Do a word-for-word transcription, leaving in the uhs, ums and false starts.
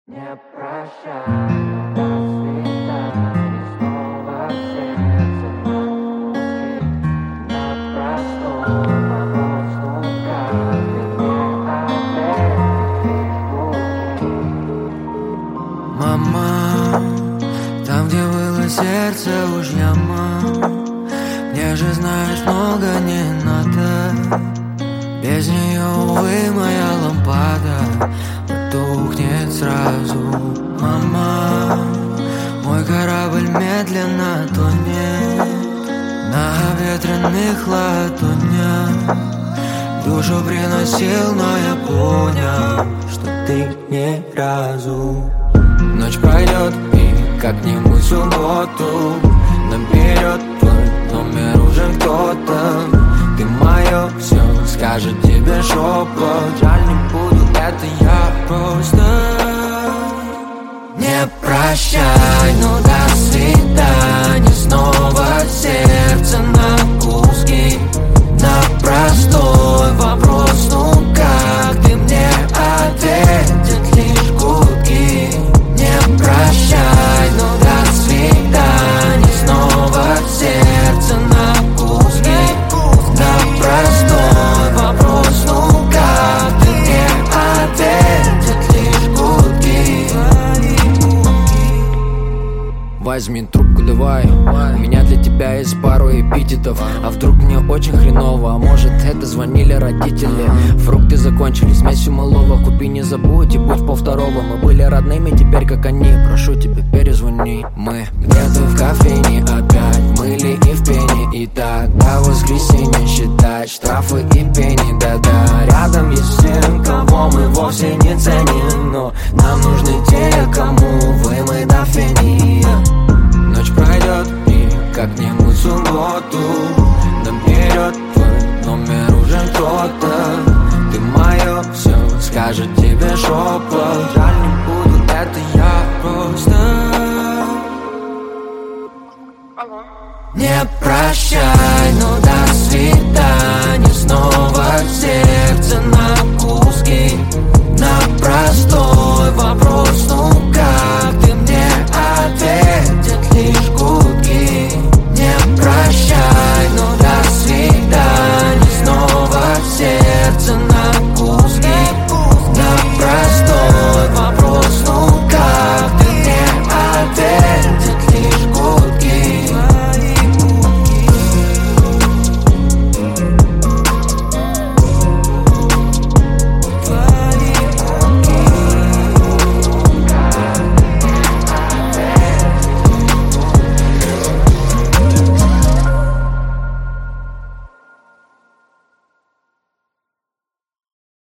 Не прощай, до свидания, снова сердце на куски. На простой вопрос, ну как ты мне ответишь? Мама, там, где было сердце, уж яма. Мне же, знаешь, много не надо. Без нее, увы, моя лампада потухнет сразу. Мама, мой корабль медленно тонет на ветреных ладонях. Душу приносил, но я понял, что ты ни разу. Ночь пройдет, и как-нибудь в субботу наберет твой номер уже кто-то. Ты мое все, скажет тебе шепот. Жаль, не буду, это я просто. Не прощай, ну до свидания. Снова сердце на куски. На простой вопрос, ну как ты мне ответит лишь гудки. Не прощай, ну до свидания. Снова сердце на куски. На простой вопрос, ну как ты мне ответит лишь гудки. Возьми трубку, давай. У меня для тебя есть пару эпитетов. А вдруг мне очень хреново? А может, это звонили родители? Фрукты закончились, смесь малого. Купи, не забудь и будь по второго. Мы были родными, теперь как они. Прошу тебя, перезвони. Мы где-то в кофейне опять мыли и в пене. И тогда в воскресенье считать штрафы и пени. Да-да, рядом есть те, кого мы вовсе не ценим. Но нам нужны те, кому вымыть до фени. Ночь пройдет, и как-нибудь в субботу наберет твой номер уже кто-то. Ты мое все, скажет тебе шепот. Жаль, не буду, это я просто. Не прощай, ну